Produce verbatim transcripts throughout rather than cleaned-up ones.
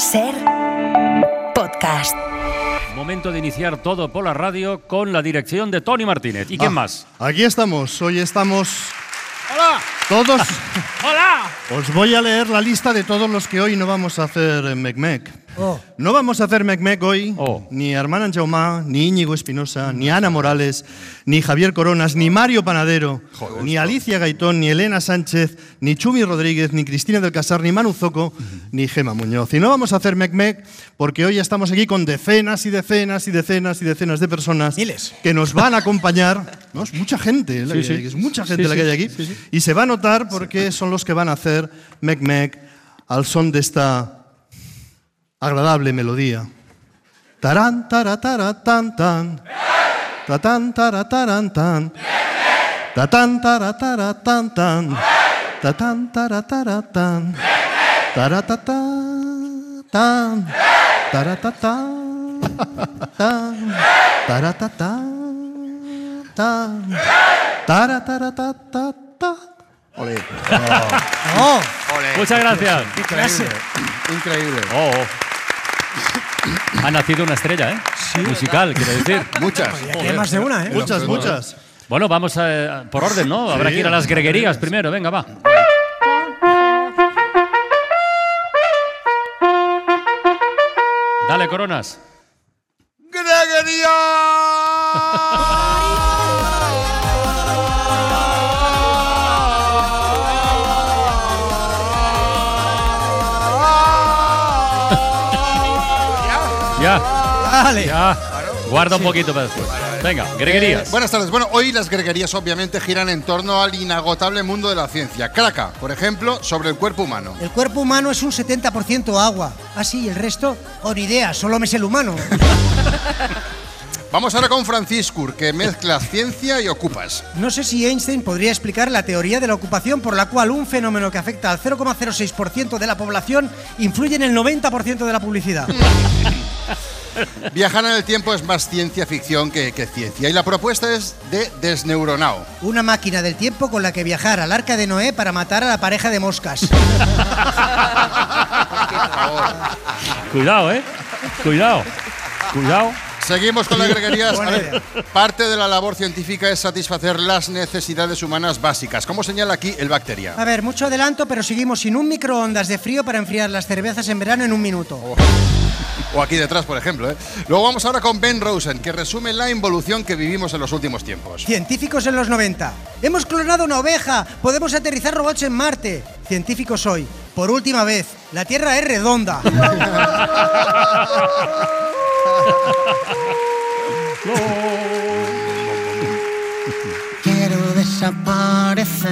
Ser podcast. Momento de iniciar todo por la radio con la dirección de Tony Martínez. ¿Y quién ah, más? Aquí estamos. Hoy estamos... ¡Hola! Todos... ¡Hola! Os voy a leer la lista de todos los que hoy no vamos a hacer Mec-Mec. Oh. No vamos a hacer Mec-Mec hoy, oh. ni Hermana Jaumá, ni Íñigo Espinosa, ni Ana Morales, ni Javier Coronas, ni Mario Panadero, Joder, ni Alicia Gaitón, ni Elena Sánchez, ni Chumi Rodríguez, ni Cristina del Casar, ni Manu Zoco, uh-huh. ni Gema Muñoz. Y no vamos a hacer Mec-Mec porque hoy estamos aquí con decenas y decenas y decenas y decenas de personas Miles. que nos van a acompañar. No, es mucha gente, sí, sí. es mucha gente sí, la que sí, hay aquí. Sí, sí. Y se va a notar porque son los que van a hacer Mec-Mec al son de esta agradable melodía. Tarán, tara, tara, tan, tan. Tatán, tara, taran, tan. Tatán, tara, tara, tan, tan. Tatán, tara, tara, tan. Taratatá, tan. Taratatá, tan. Taratatá, tan. Tarataratata. Ole. Oh. Oh. Ole. Muchas gracias. Increíble. Increíble. Oh, oh. Ha nacido una estrella, ¿eh? Sí, musical, quiero decir. Muchas. Hay más de una, ¿eh? Muchas, muchas. Bueno, vamos a, por orden, ¿no? Habrá Sí. que ir a las greguerías primero. Venga, va. Dale, Coronas. ¡Greguería! Ya, Dale. ya. Guarda un poquito para después. Venga, greguerías. Eh, buenas tardes. Bueno, hoy las greguerías obviamente giran en torno al inagotable mundo de la ciencia. Craca, por ejemplo, sobre el cuerpo humano. El cuerpo humano es un setenta por ciento agua. Ah, sí, el resto, o ni idea, solo me sé el humano. Vamos ahora con Franciscur, que mezcla ciencia y ocupas. No sé si Einstein podría explicar la teoría de la ocupación por la cual un fenómeno que afecta al cero coma cero seis por ciento de la población influye en el noventa por ciento de la publicidad. Viajar en el tiempo es más ciencia ficción que, que ciencia. Y la propuesta es de Desneuronao. Una máquina del tiempo con la que viajar al arca de Noé para matar a la pareja de moscas. Cuidado, ¿eh? Cuidado. Cuidado. Seguimos con las greguerías. Buena A ver, parte de la labor científica es satisfacer las necesidades humanas básicas. Como señala aquí el Bacteria. A ver, mucho adelanto, pero seguimos sin un microondas de frío para enfriar las cervezas en verano en un minuto. Oh. O aquí detrás, por ejemplo. ¿eh? Luego vamos ahora con Ben Rosen, que resume la involución que vivimos en los últimos tiempos. Científicos en los noventa. Hemos clonado una oveja. Podemos aterrizar robots en Marte. Científicos hoy. Por última vez, la Tierra es redonda. Quiero desaparecer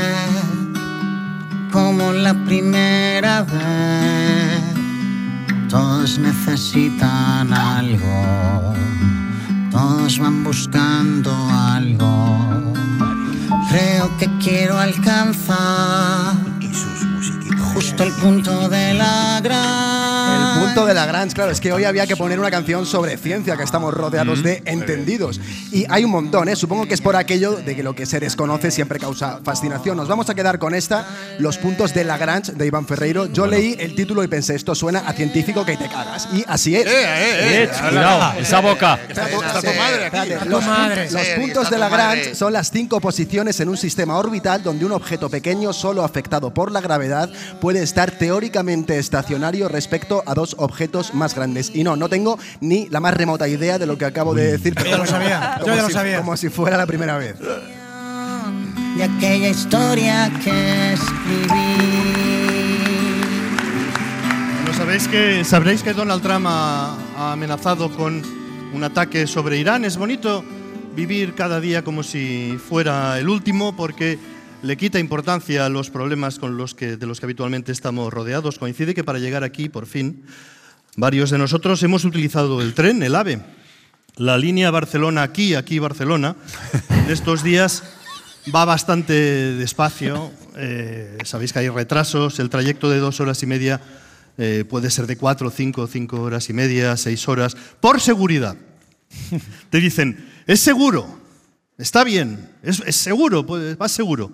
como la primera vez. Todos necesitan algo, todos van buscando algo. Creo que quiero alcanzar justo el punto de Lagrange. El punto de Lagrange, claro, es que hoy había que poner una canción sobre ciencia, que estamos rodeados mm, de entendidos. Y hay un montón, ¿eh? Supongo que es por aquello de que lo que se desconoce siempre causa fascinación. Nos vamos a quedar con esta, Los puntos de Lagrange, de Iván Ferreiro. Yo bueno. leí el título y pensé, esto suena a científico que te cagas. Y así es. Eh, eh, eh, cuidado, esa boca. Está tu, está tu madre aquí. Está tu Los, madre. los puntos de Lagrange son las cinco posiciones en un sistema orbital donde un objeto pequeño, solo afectado por la gravedad, puede estar teóricamente estacionario respecto a dos objetos más grandes. Y no, no tengo ni la más remota idea de lo que acabo de decir. Yo ya lo sabía, yo ya lo si, sabía. Como si fuera la primera vez. De aquella historia que escribí. Bueno, sabéis que, sabréis que Donald Trump ha, ha amenazado con un ataque sobre Irán. Es bonito vivir cada día como si fuera el último porque le quita importancia a los problemas con los que, de los que habitualmente estamos rodeados. Coincide que para llegar aquí, por fin, varios de nosotros hemos utilizado el tren, el AVE. La línea Barcelona-aquí, aquí-Barcelona, de estos días va bastante despacio. Eh, sabéis que hay retrasos. El trayecto de dos horas y media eh, puede ser de cuatro, cinco, cinco horas y media, seis horas, por seguridad. Te dicen, es seguro. Está bien, es, es seguro, pues, vas seguro.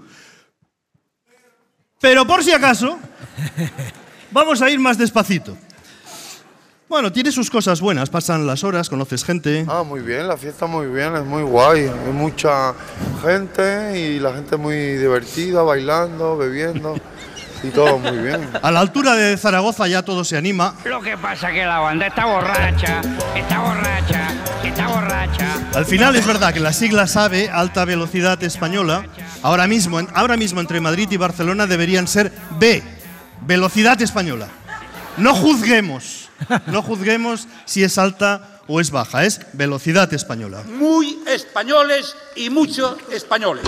Pero por si acaso, vamos a ir más despacito. Bueno, tiene sus cosas buenas, pasan las horas, conoces gente. Ah, muy bien, la fiesta muy bien, es muy guay. Hay mucha gente y la gente muy divertida, bailando, bebiendo y todo muy bien. A la altura de Zaragoza ya todo se anima. Lo que pasa es que la banda está borracha, está borracha, está borracha. Al final es verdad que la sigla AVE, Alta Velocidad Española, ahora mismo, ahora mismo entre Madrid y Barcelona deberían ser B, Velocidad Española. No juzguemos, no juzguemos si es alta o es baja, es Velocidad Española. Muy españoles y muchos españoles.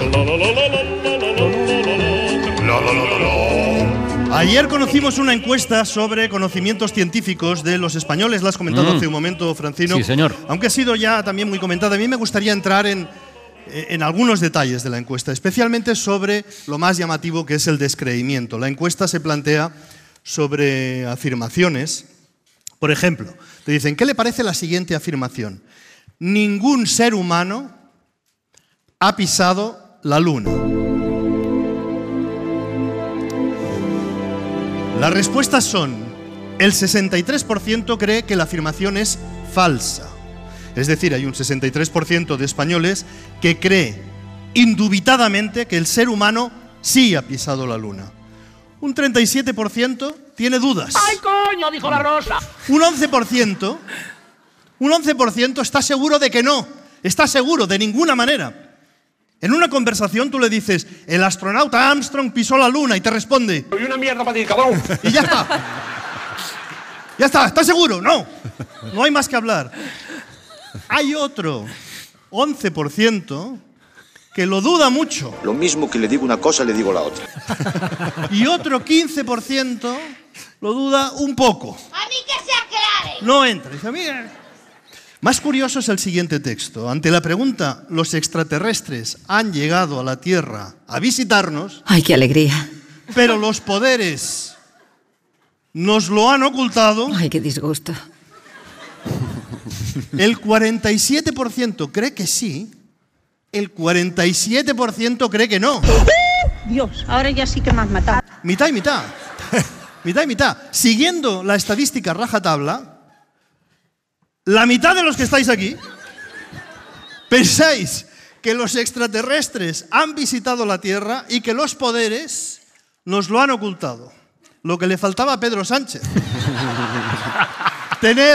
Ayer conocimos una encuesta sobre conocimientos científicos de los españoles, la has comentado mm. hace un momento, Francino. Sí, señor. Aunque ha sido ya también muy comentada, a mí me gustaría entrar en, en algunos detalles de la encuesta, especialmente sobre lo más llamativo que es el descreimiento. La encuesta se plantea sobre afirmaciones. Por ejemplo, te dicen, ¿qué le parece la siguiente afirmación? Ningún ser humano ha pisado la luna. Las respuestas son, el sesenta y tres por ciento cree que la afirmación es falsa. Es decir, hay un sesenta y tres por ciento de españoles que cree indubitadamente que el ser humano sí ha pisado la luna. Un treinta y siete por ciento tiene dudas. ¡Ay, coño! Dijo la Rosa. Un once por ciento, un once por ciento está seguro de que no. Está seguro, de ninguna manera. En una conversación tú le dices, el astronauta Armstrong pisó la luna y te responde. Soy una mierda para ti, cabrón. Y ya está. Ya está, ¿estás seguro? No. No hay más que hablar. Hay otro once por ciento que lo duda mucho. Lo mismo que le digo una cosa, le digo la otra. Y otro quince por ciento lo duda un poco. A mí que se aclare. No entra. Dice, mira. Más curioso es el siguiente texto. Ante la pregunta, ¿los extraterrestres han llegado a la Tierra a visitarnos? ¡Ay, qué alegría! Pero los poderes nos lo han ocultado. ¡Ay, qué disgusto! El cuarenta y siete por ciento cree que sí, el cuarenta y siete por ciento cree que no. Dios, ahora ya sí que me has matado. Mitad y mitad. Mitad y mitad. Siguiendo la estadística rajatabla, la mitad de los que estáis aquí pensáis que los extraterrestres han visitado la Tierra y que los poderes nos lo han ocultado. Lo que le faltaba a Pedro Sánchez. Tener...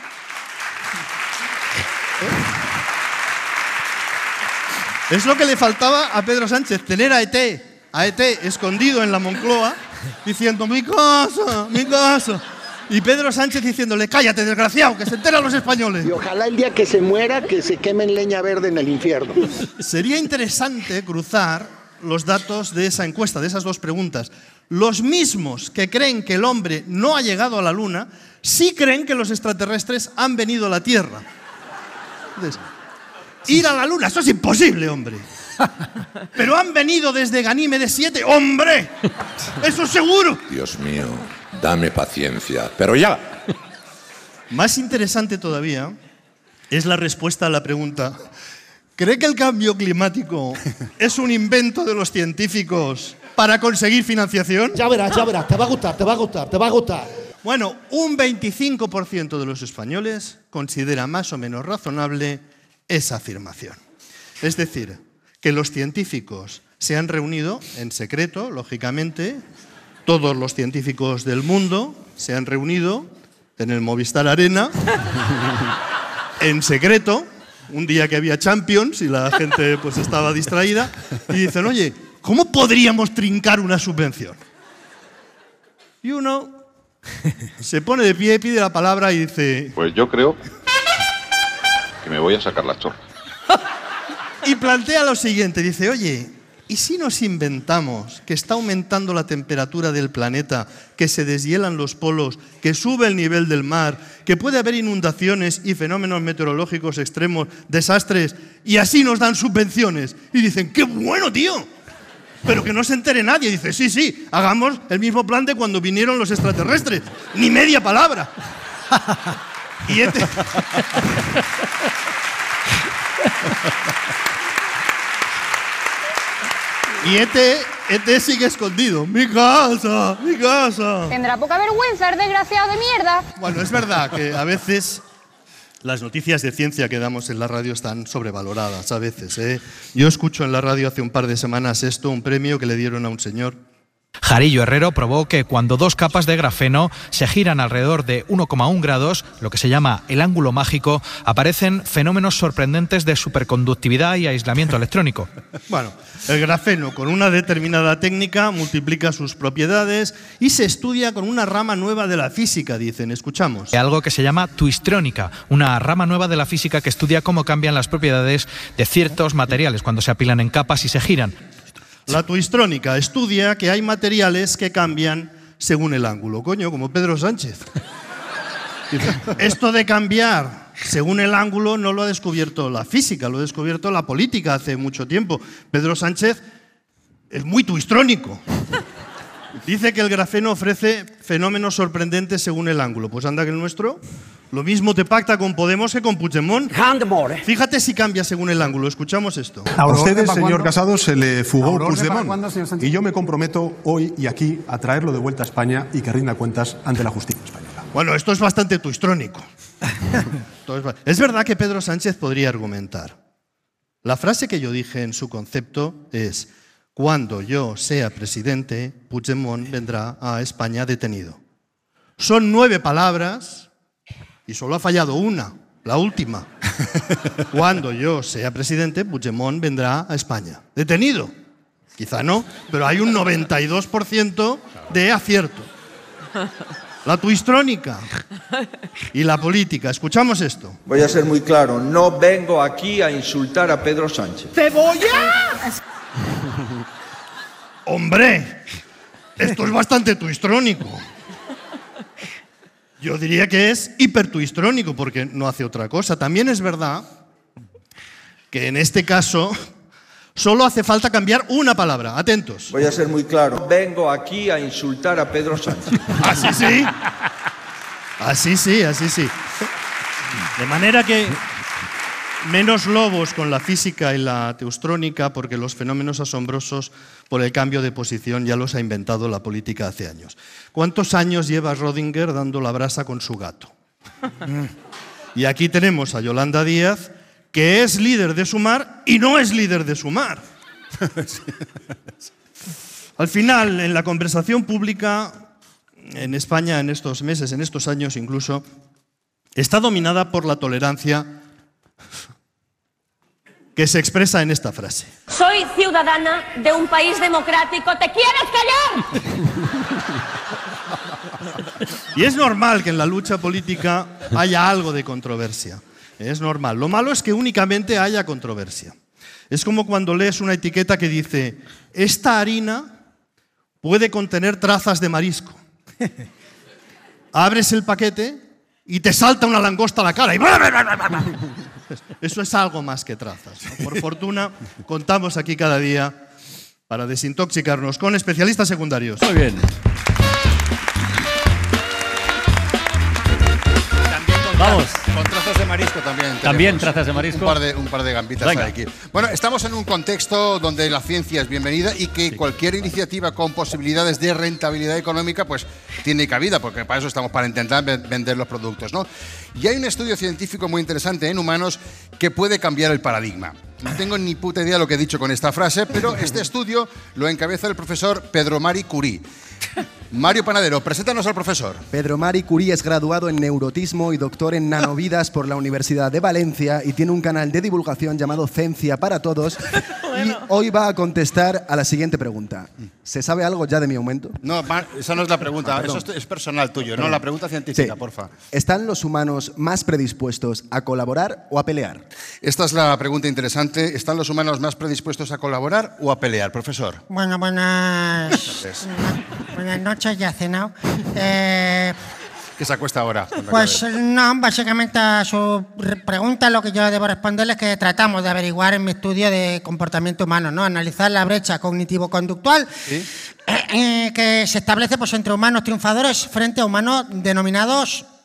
Es lo que le faltaba a Pedro Sánchez, tener a E T, a E T escondido en la Moncloa, diciendo, mi casa, mi casa. Y Pedro Sánchez diciéndole, cállate, desgraciado, que se enteran los españoles. Y ojalá el día que se muera, que se queme en leña verde en el infierno. Sería interesante cruzar los datos de esa encuesta, de esas dos preguntas. Los mismos que creen que el hombre no ha llegado a la Luna, sí creen que los extraterrestres han venido a la Tierra. Entonces, ir a la Luna, eso es imposible, hombre. Pero han venido desde Ganímedes siete, ¡hombre! ¡Eso seguro! Dios mío, dame paciencia, pero ya. Más interesante todavía es la respuesta a la pregunta, ¿cree que el cambio climático es un invento de los científicos para conseguir financiación? Ya verás, ya verás, te va a gustar, te va a gustar, te va a gustar. Bueno, un veinticinco por ciento de los españoles considera más o menos razonable esa afirmación. Es decir, que los científicos se han reunido en secreto, lógicamente, todos los científicos del mundo se han reunido en el Movistar Arena, en secreto, un día que había Champions y la gente pues estaba distraída, y dicen, oye, ¿cómo podríamos trincar una subvención? Y uno se pone de pie, pide la palabra y dice... Pues yo creo que me voy a sacar la chorra. Y plantea lo siguiente, dice, oye, ¿y si nos inventamos que está aumentando la temperatura del planeta, que se deshielan los polos, que sube el nivel del mar, que puede haber inundaciones y fenómenos meteorológicos extremos, desastres, y así nos dan subvenciones? Y dicen, ¡qué bueno, tío! Pero que no se entere nadie. Y dice, sí, sí, hagamos el mismo plan de cuando vinieron los extraterrestres. Ni media palabra. Y este... Y este, este sigue escondido. Mi casa, mi casa. Tendrá poca vergüenza, el desgraciado de mierda. Bueno, es verdad que a veces las noticias de ciencia que damos en la radio están sobrevaloradas, a veces, ¿eh? Yo escucho en la radio hace un par de semanas esto, un premio que le dieron a un señor. Jarillo Herrero probó que cuando dos capas de grafeno se giran alrededor de uno coma uno grados, lo que se llama el ángulo mágico, aparecen fenómenos sorprendentes de superconductividad y aislamiento electrónico. Bueno, el grafeno con una determinada técnica multiplica sus propiedades y se estudia con una rama nueva de la física, dicen. Escuchamos. Algo que se llama twistrónica, una rama nueva de la física que estudia cómo cambian las propiedades de ciertos materiales cuando se apilan en capas y se giran. La twistrónica estudia que hay materiales que cambian según el ángulo. Coño, como Pedro Sánchez. Esto de cambiar según el ángulo no lo ha descubierto la física, lo ha descubierto la política hace mucho tiempo. Pedro Sánchez es muy twistrónico. Dice que el grafeno ofrece fenómenos sorprendentes según el ángulo. Pues anda que el nuestro lo mismo te pacta con Podemos que con Puigdemont. Fíjate si cambia según el ángulo. Escuchamos esto. A usted, señor Casado, se le fugó Puigdemont. Y yo me comprometo hoy y aquí a traerlo de vuelta a España y que rinda cuentas ante la justicia española. Bueno, esto es bastante twistrónico. Es verdad que Pedro Sánchez podría argumentar. La frase que yo dije en su concepto es: cuando yo sea presidente, Puigdemont vendrá a España detenido. Son nueve palabras y solo ha fallado una, la última. Cuando yo sea presidente, Puigdemont vendrá a España detenido. Quizá no, pero hay un noventa y dos por ciento de acierto. La twistrónica y la política. Escuchamos esto. Voy a ser muy claro, no vengo aquí a insultar a Pedro Sánchez. ¡Cebolla! ¡Hombre! Esto es bastante twistrónico. Yo diría que es hipertuistrónico porque no hace otra cosa. También es verdad que en este caso solo hace falta cambiar una palabra. Atentos. Voy a ser muy claro, vengo aquí a insultar a Pedro Sánchez. Así sí. Así sí, así sí. De manera que menos lobos con la física y la teustrónica, porque los fenómenos asombrosos por el cambio de posición ya los ha inventado la política hace años. ¿Cuántos años lleva Schrödinger dando la brasa con su gato? Y aquí tenemos a Yolanda Díaz, que es líder de Sumar y no es líder de Sumar. Al final, en la conversación pública en España en estos meses, en estos años incluso, está dominada por la tolerancia que se expresa en esta frase. Soy ciudadana de un país democrático. ¿Te quieres callar? Y es normal que en la lucha política haya algo de controversia. Es normal. Lo malo es que únicamente haya controversia. Es como cuando lees una etiqueta que dice: esta harina puede contener trazas de marisco. Abres el paquete y te salta una langosta a la cara. Y eso es algo más que trazas, ¿no? Por fortuna, contamos aquí cada día para desintoxicarnos con especialistas secundarios. Muy bien. Vamos. Con trazas de marisco también. También trazas de marisco. Un par de, un par de gambitas Venga. hay aquí. Bueno, estamos en un contexto donde la ciencia es bienvenida y que cualquier iniciativa con posibilidades de rentabilidad económica pues tiene cabida, porque para eso estamos, para intentar vender los productos, ¿no? Y hay un estudio científico muy interesante en humanos que puede cambiar el paradigma. No tengo ni puta idea de lo que he dicho con esta frase, pero este estudio lo encabeza el profesor Pedro Marie Curie. Mario Panadero, preséntanos al profesor. Pedro Marie Curie es graduado en neurotismo y doctor en nanovidas por la Universidad de Valencia y tiene un canal de divulgación llamado Ciencia para Todos. Bueno. Y hoy va a contestar a la siguiente pregunta. ¿Se sabe algo ya de mi aumento? No, esa no es la pregunta. Ah, eso es personal tuyo, perdón. No la pregunta científica, sí. Porfa. ¿Están los humanos más predispuestos a colaborar o a pelear? Esta es la pregunta interesante. ¿Están los humanos más predispuestos a colaborar o a pelear, profesor? Bueno, buenas, buenas noches, ya he cenado. Eh, ¿Qué se acuesta ahora? Pues no, básicamente a su pregunta lo que yo debo responderle es que tratamos de averiguar en mi estudio de comportamiento humano, ¿no? Analizar la brecha cognitivo-conductual ¿sí? eh, eh, que se establece pues, entre humanos triunfadores frente a humanos denominados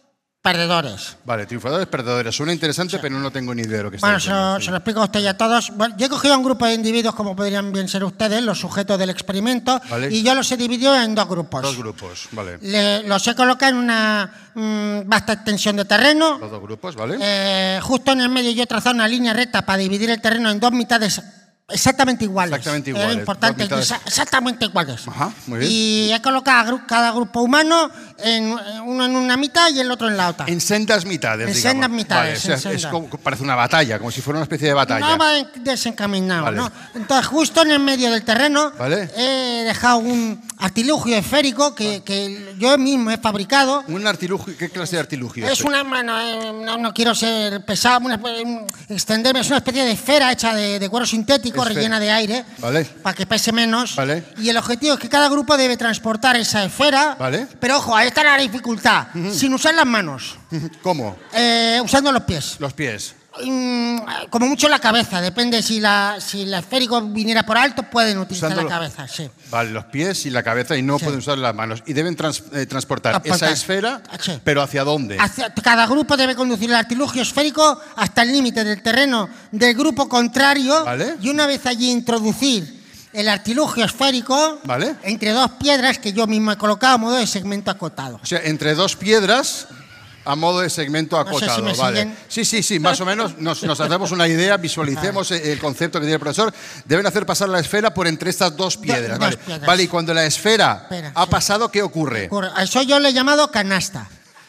perdedores. Vale, triunfadores, perdedores. Suena interesante, sí. pero no tengo ni idea de lo que está Bueno, diciendo. se lo, se lo explico a usted y a todos. Bueno, yo he cogido un grupo de individuos, como podrían bien ser ustedes, los sujetos del experimento, vale. y yo los he dividido en dos grupos. Dos grupos, vale. Le, los he colocado en una mmm, vasta extensión de terreno. Los dos grupos, vale. Eh, justo en el medio yo he trazado una línea recta para dividir el terreno en dos mitades exactamente iguales. Exactamente iguales. Era importante, exa exactamente iguales. Ajá, muy bien. Y he colocado a cada grupo humano en, uno en una mitad y el otro en la otra. En sendas mitades, En digamos. sendas mitades. Vale, o sea, en sendas. es como, parece una batalla, como si fuera una especie de batalla. No va desencaminado, vale. ¿no? Entonces, justo en el medio del terreno, vale. he dejado un artilugio esférico que, que yo mismo he fabricado. ¿Un artilugio? ¿Qué clase de artilugio? Es una, bueno, eh, no, no quiero ser pesado, una, un, extenderme, es una especie de esfera hecha de, de cuero sintético, Esfera. rellena de aire, vale. para que pese menos. Vale. Y el objetivo es que cada grupo debe transportar esa esfera. Vale. Pero ojo, ahí está la dificultad, uh-huh. sin usar las manos. ¿Cómo? Eh, usando los pies. Los pies. Como mucho la cabeza, depende si la si el esférico viniera por alto, pueden utilizar Usando la los, cabeza, sí. Vale, los pies y la cabeza y no sí. pueden usar las manos. Y deben trans, eh, transportar, transportar esa esfera, sí. pero ¿hacia dónde? Hacia, cada grupo debe conducir el artilugio esférico hasta el límite del terreno del grupo contrario, ¿vale? Y una vez allí introducir el artilugio esférico, ¿vale? Entre dos piedras que yo mismo he colocado a modo de segmento acotado. O sea, entre dos piedras... A modo de segmento acotado, no sé si vale. siguen. Sí, sí, sí, más o menos nos, nos hacemos una idea, visualicemos el concepto que tiene el profesor. Deben hacer pasar la esfera por entre estas dos piedras, Do, vale. Dos piedras. Vale, y cuando la esfera Espera, ha sí. pasado, ¿qué ocurre? ocurre? A eso yo le he llamado canasta.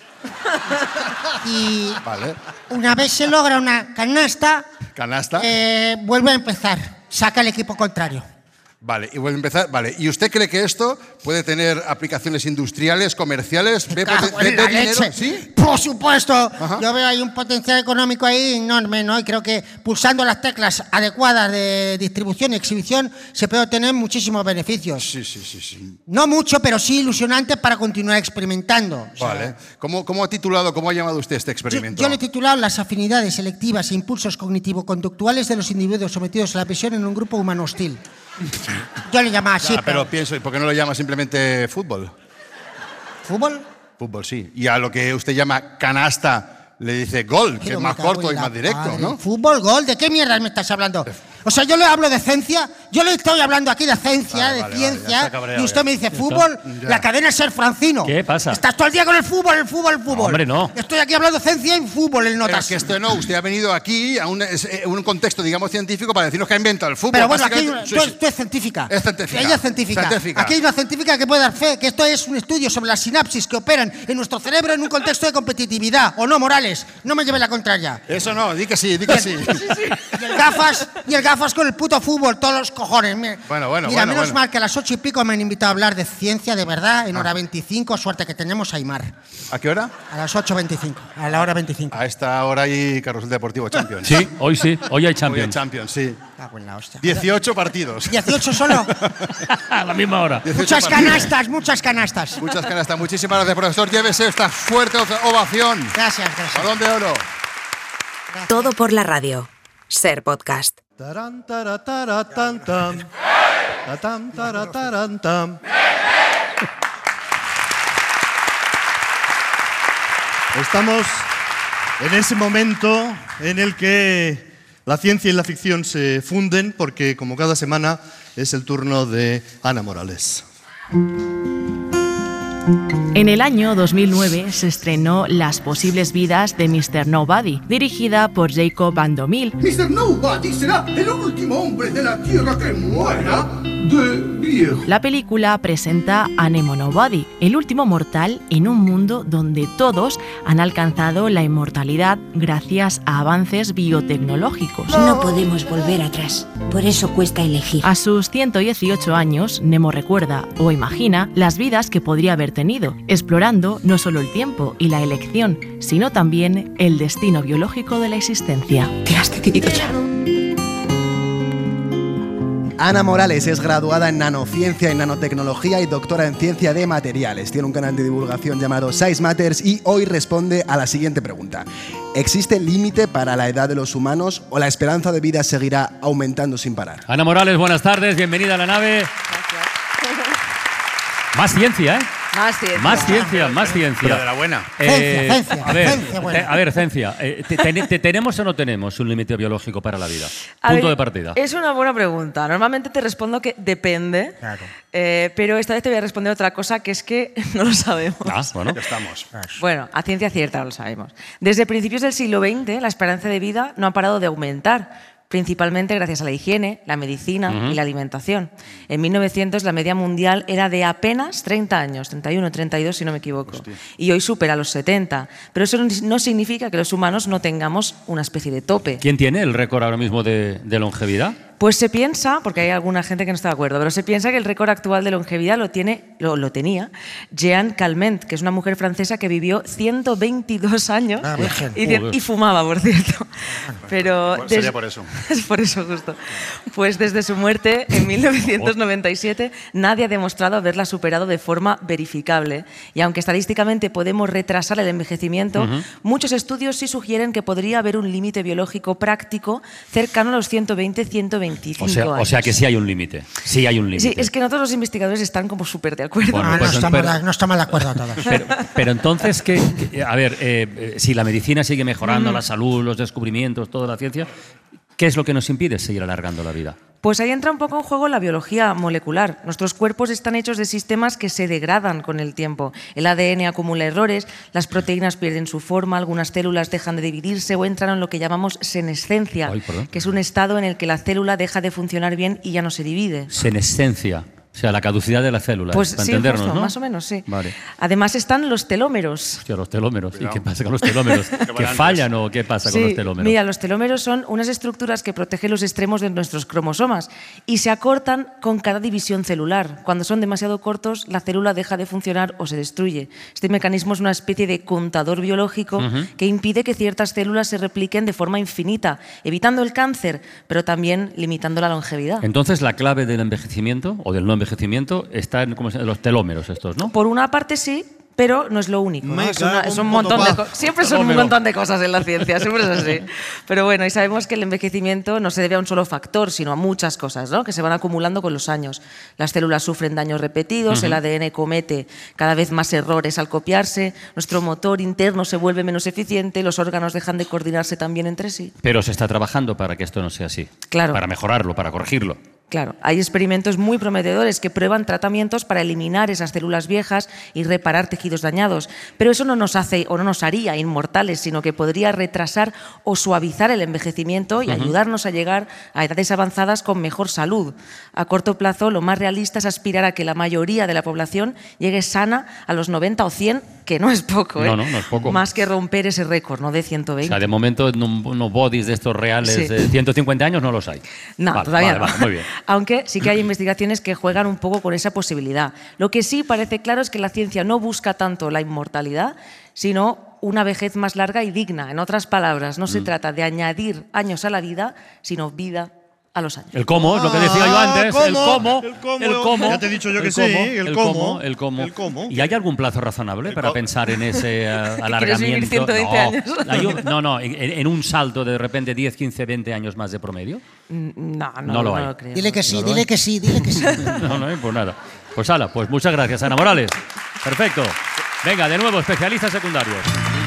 Y vale. una vez se logra una canasta, canasta, eh, vuelve a empezar, saca el equipo contrario. Vale, y vuelve a empezar. Vale, ¿y usted cree que esto puede tener aplicaciones industriales, comerciales? ¿Ve, Cago ve, en ve la dinero? leche. ¿Sí? Por supuesto. Ajá. Yo veo ahí un potencial económico ahí enorme, ¿no? Y creo que pulsando las teclas adecuadas de distribución y exhibición se puede obtener muchísimos beneficios. Sí, sí, sí, sí. No mucho, pero sí ilusionantes para continuar experimentando. O sea, vale. ¿Cómo, ¿Cómo ha titulado, cómo ha llamado usted este experimento? Yo, yo le he titulado las afinidades selectivas e impulsos cognitivo-conductuales de los individuos sometidos a la presión en un grupo humano hostil. Yo le llamaba así. Ah, pero, pero pienso, ¿por qué no lo llama simplemente fútbol? ¿Fútbol? Fútbol, sí. Y a lo que usted llama canasta le dice gol, pero que es más corto y más directo, padre. ¿no? ¿Fútbol, gol? ¿De qué mierda me estás hablando? O sea, yo le hablo de ciencia, yo le estoy hablando aquí de ciencia, vale, de vale, ciencia, vale, y usted ya. me dice fútbol, ya. la cadena es Ser Francino. ¿Qué pasa? Estás todo el día con el fútbol, el fútbol, el fútbol. No, hombre, no. Estoy aquí hablando de ciencia y fútbol en notas. Pero es que esto no, usted ha venido aquí a un, a un contexto, digamos, científico para decirnos que ha inventado el fútbol. Pero bueno, aquí tú, tú es científica. Es científica. Ella es científica. científica. Aquí hay una científica que puede dar fe que esto es un estudio sobre las sinapsis que operan en nuestro cerebro en un contexto de competitividad, ¿o no, Morales? No me lleve la contraria. Eso no, di que sí, di que sí. Y el gafas, y el gafas con el puto fútbol. Todos los cojones. Mira, bueno, bueno, Mira bueno, menos bueno. mal que a las ocho y pico me han invitado a hablar de ciencia de verdad en hora veinticinco. Suerte que tenemos a Aymar. ¿A qué hora? A las ocho veinticinco. A la hora veinticinco. A esta hora hay Carrusel Deportivo Champions. Sí, hoy sí. Hoy hay Champions. Hoy hay Champions, sí. Cago en la hostia. dieciocho partidos. ¿dieciocho solo? A la misma hora. Muchas partidos. canastas, muchas canastas. Muchas canastas. Muchísimas gracias, profesor. Llévese esta fuerte ovación. Gracias, gracias. Balón de oro. Gracias. Todo por la radio. Ser podcast. Taran, tara, tara, tan, tan. Tatam, tara, taran, tam. Estamos en ese momento en el que la ciencia y la ficción se funden porque, como cada semana, es el turno de Ana Morales. En el año dos mil nueve se estrenó Las posibles vidas de mister Nobody, dirigida por Jacob Van Dommel. mister Nobody será el último hombre de la Tierra que muera de viejo. La película presenta a Nemo Nobody, el último mortal en un mundo donde todos han alcanzado la inmortalidad gracias a avances biotecnológicos. No podemos volver atrás, por eso cuesta elegir. A sus ciento dieciocho años, Nemo recuerda o imagina las vidas que podría haber tenido, explorando no solo el tiempo y la elección, sino también el destino biológico de la existencia. Te has decidido ya. Ana Morales es graduada en nanociencia y nanotecnología y doctora en ciencia de materiales. Tiene un canal de divulgación llamado Size Matters y hoy responde a la siguiente pregunta. ¿Existe límite para la edad de los humanos o la esperanza de vida seguirá aumentando sin parar? Ana Morales, buenas tardes, bienvenida a la nave. Gracias. Más ciencia, ¿eh? Más ciencia. Más ciencia, más ciencia. Pero de la buena. Eh, Ciencia, ciencia, a ver, ciencia buena. te- a ver, ciencia. eh, te- te- te- ¿Tenemos o no tenemos un límite biológico para la vida? A Punto ver, de partida. Es una buena pregunta. Normalmente te respondo que depende, eh, pero esta vez te voy a responder otra cosa, que es que no lo sabemos. Ah, bueno. Ya estamos. Bueno, a ciencia cierta lo sabemos. Desde principios del siglo veinte, la esperanza de vida no ha parado de aumentar, principalmente gracias a la higiene, la medicina Ujú. y la alimentación. En mil novecientos la media mundial era de apenas treinta años, treinta y uno, treinta y dos si no me equivoco, y hoy supera los setenta. Pero eso no significa que los humanos no tengamos una especie de tope. ¿Quién tiene el récord ahora mismo de, de longevidad? Pues se piensa, porque hay alguna gente que no está de acuerdo, pero se piensa que el récord actual de longevidad lo, tiene, lo, lo tenía Jeanne Calment, que es una mujer francesa que vivió ciento veintidós años Ah, virgen. y, cien- y fumaba, por cierto. Pero Bueno, sería des- por eso. Es por eso justo. Pues desde su muerte en mil novecientos noventa y siete nadie ha demostrado haberla superado de forma verificable. Y aunque estadísticamente podemos retrasar el envejecimiento, Ujú. muchos estudios sí sugieren que podría haber un límite biológico práctico cercano a los ciento veinte, ciento veinticinco O sea, años. o sea que sí hay un límite. Sí hay un límite. Sí, es que no todos los investigadores están como súper de acuerdo. Bueno, Ah, pues, no, estamos pero- de, no estamos de acuerdo todos. Pero, pero entonces, ¿qué, qué- a ver, eh, eh, si la medicina sigue mejorando, Ujú. la salud, los descubrimientos, toda la ciencia, ¿qué es lo que nos impide seguir alargando la vida? Pues ahí entra un poco en juego la biología molecular. Nuestros cuerpos están hechos de sistemas que se degradan con el tiempo. El A D N acumula errores, las proteínas pierden su forma, algunas células dejan de dividirse o entran en lo que llamamos senescencia, Ay, perdón. que es un estado en el que la célula deja de funcionar bien y ya no se divide. Senescencia, o sea, la caducidad de la célula, Pues para sí, entendernos, justo, ¿no? más o menos, sí. Vale. Además están los telómeros. Hostia, los telómeros. ¿Y qué pasa con los telómeros? ¿Que fallan o qué pasa con Sí, los telómeros? mira, los telómeros son unas estructuras que protegen los extremos de nuestros cromosomas y se acortan con cada división celular. Cuando son demasiado cortos, la célula deja de funcionar o se destruye. Este mecanismo es una especie de contador biológico Ujú. que impide que ciertas células se repliquen de forma infinita, evitando el cáncer, pero también limitando la longevidad. Entonces, la clave del envejecimiento o del no envejecimiento está en ¿cómo se llama? Los telómeros estos, ¿no? Por una parte sí, pero no es lo único. ¿no? Me Es, una- cago es en un montón de puto cosas. Siempre son un Telómero. montón de cosas en la ciencia, siempre es así. Pero bueno, y sabemos que el envejecimiento no se debe a un solo factor, sino a muchas cosas, ¿no? Que se van acumulando con los años. Las células sufren daños repetidos, Ujú. el A D N comete cada vez más errores al copiarse, nuestro motor interno se vuelve menos eficiente, los órganos dejan de coordinarse también entre sí. Pero se está trabajando para que esto no sea así. Claro. Para mejorarlo, para corregirlo. Claro, hay experimentos muy prometedores que prueban tratamientos para eliminar esas células viejas y reparar tejidos dañados, pero eso no nos hace o no nos haría inmortales, sino que podría retrasar o suavizar el envejecimiento y Ujú. ayudarnos a llegar a edades avanzadas con mejor salud. A corto plazo, lo más realista es aspirar a que la mayoría de la población llegue sana a los noventa o cien, que no es poco, ¿eh? No, no, no es poco. Más que romper ese récord, ¿no? De ciento O veinte. sea, de momento, no- unos bodies de estos reales Sí. de ciento cincuenta años no los hay. No, Vale, todavía vale, no. vale, muy bien. Aunque sí que hay investigaciones que juegan un poco con esa posibilidad. Lo que sí parece claro es que la ciencia no busca tanto la inmortalidad, sino una vejez más larga y digna. En otras palabras, no se Mm. trata de añadir años a la vida, sino vida a los años. El cómo, es lo que decía yo Ah, antes. ¿cómo? El cómo. El cómo. El cómo. Ya te he dicho yo el que sí, cómo, el el cómo. cómo. El cómo. El cómo. ¿Y hay algún plazo razonable para pensar en ese eh, ¿Quieres vivir alargamiento? ciento veinte no, años? Hay un- no, no, en, en un salto de repente diez, quince, veinte años más de promedio. Mm, No, no, No lo hay. creo. Dile que sí, No lo dile hay. que sí, dile que sí. No, no, pues nada. Pues ala, pues muchas gracias, Ana Morales. Perfecto. Venga, de nuevo, especialistas secundarios.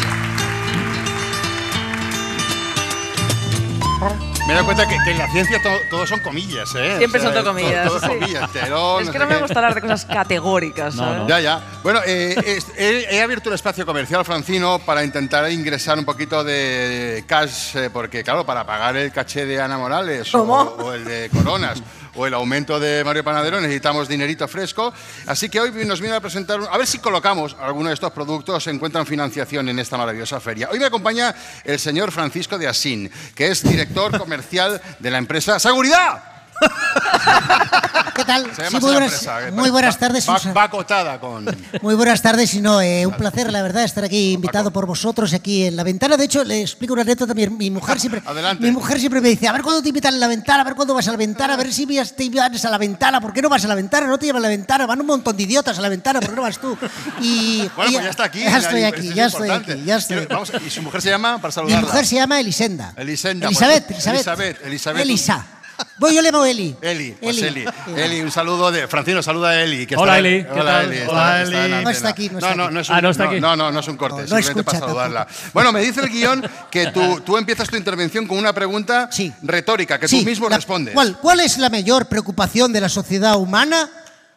Me he dado cuenta que, que en la ciencia todo, todo son comillas, ¿eh? Siempre O sea, son todo comillas. Todo, todo sí. comillas, telón, Es que sé no me qué. gusta hablar de cosas categóricas, No, ¿sabes? no. Ya, ya. Bueno, eh, es- he, he abierto el espacio comercial, Francino, para intentar ingresar un poquito de cash, eh, porque, claro, para pagar el caché de Ana Morales o, ¿Cómo? o el de Coronas o el aumento de Mario Panadero necesitamos dinerito fresco. Así que hoy nos viene a presentar, un- a ver si colocamos alguno de estos productos, se encuentran financiación en esta maravillosa feria. Hoy me acompaña el señor Francisco de Asín, que es director comercial de la empresa Seguridad. ¿Qué tal? Se Sí, llama muy, así la buenas, empresa, eh, muy buenas va- tardes. Va, Susan. va acotada con... Muy buenas tardes, y no, eh, un placer, la verdad, estar aquí invitado por vosotros aquí en la ventana. De hecho, le explico una anécdota. Mi, mi mujer siempre, Adelante. mi mujer siempre me dice, a ver cuándo te invitan a la ventana, a ver cuándo vas a la ventana, a ver si vas- te vas a la ventana. ¿Por qué no vas a la ventana? No te llevan a la ventana, van un montón de idiotas a la ventana, ¿por qué no vas tú? Y Bueno, ella- pues ya está aquí. Ya estoy eso aquí, es ya estoy importante. aquí, ya estoy Quiero- aquí. vamos, ¿y su mujer se llama para Mi saludarla? mujer se llama Elisenda. Elisenda. Elisabeth, pues, Elisabeth. Elisabeth, Elisabeth. Elisa. Voy, yo le llamo Eli. Eli, pues Eli. Eli. Eli, un saludo de Francino, saluda a Eli. Que Hola, está, Eli. ¿Qué Hola, tal? Eli. Está, Hola, está en la Eli. No está antena. aquí, no no, está no, aquí. no es un, Ah, no está no, aquí. No, no, no es un corte, No, no simplemente escucha para saludarla. Bueno, me dice el guión que tú, tú empiezas tu intervención con una pregunta Sí. retórica, que Sí, tú mismo la- respondes. ¿cuál, ¿Cuál es la mayor preocupación de la sociedad humana?